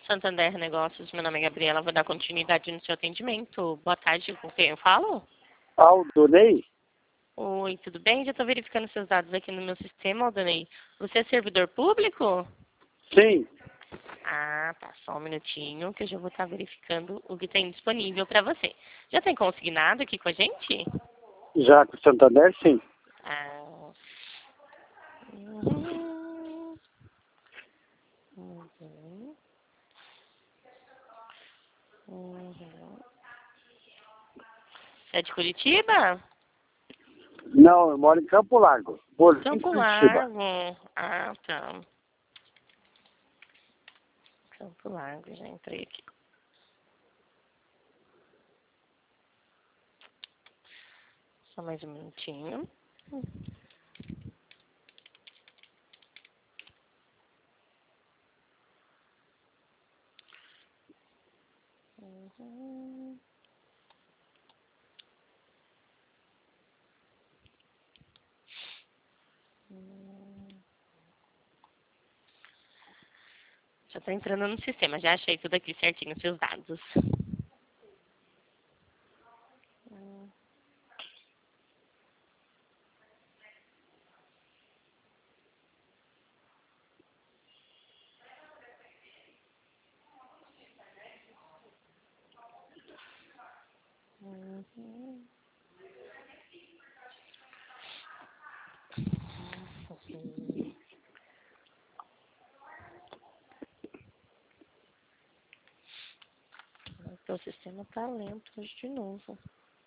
Santander Negócios, meu nome é Gabriela, vou dar continuidade no seu atendimento. Boa tarde, com quem eu falo? Aldonei? Oi, tudo bem? Já estou verificando seus dados aqui no meu sistema, Aldonei. Você é servidor público? Sim. Ah, tá, só um minutinho que eu já vou estar verificando o que tem disponível para você. Já tem consignado aqui com a gente? Já com o Santander, sim. Ah. Uhum. Uhum. Uhum. Você é de Curitiba? Não, eu moro em Campo Largo, Bolim, Campo Curitiba. Largo. Ah, tá. Campo Largo, já entrei aqui. Só mais um minutinho. Uhum. Já tô entrando no sistema, já achei tudo aqui certinho, seus dados. Uhum. O sistema tá lento hoje de novo.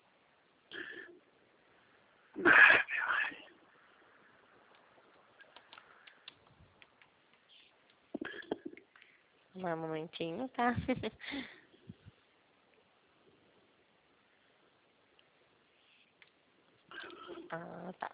Mais um momentinho, tá? Ah, tá.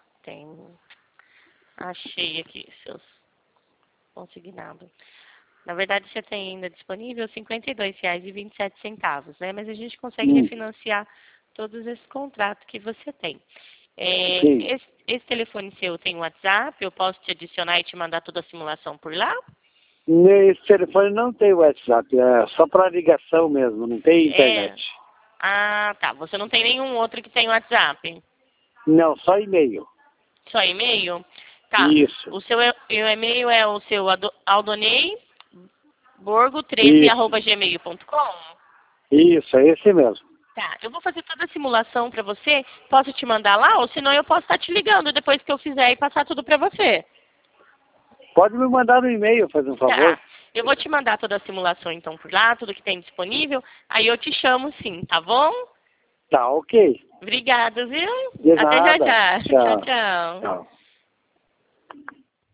Achei aqui seus consignados. Na verdade, você tem ainda disponível R$ 52,27, né? Mas a gente consegue refinanciar todos esses contratos que você tem. Sim. Esse telefone seu tem WhatsApp? Eu posso te adicionar e te mandar toda a simulação por lá? Esse telefone não tem WhatsApp, é só para ligação mesmo, não tem internet. Ah, tá. Você não tem nenhum outro que tem WhatsApp? Não, só e-mail. Só e-mail? Tá. Isso. O seu e-mail é o seu aldoneiborgo13@gmail.com? Isso, é esse mesmo. Tá, eu vou fazer toda a simulação para você. Posso te mandar lá? Ou senão eu posso estar te ligando depois que eu fizer e passar tudo para você. Pode me mandar no e-mail, fazer um favor. Tá. Eu vou te mandar toda a simulação então por lá, tudo que tem disponível. Aí eu te chamo sim, tá bom? Tá, ok. Obrigada, viu? De Até já nada. já. Tchau, Tchau. tchau. Tchau.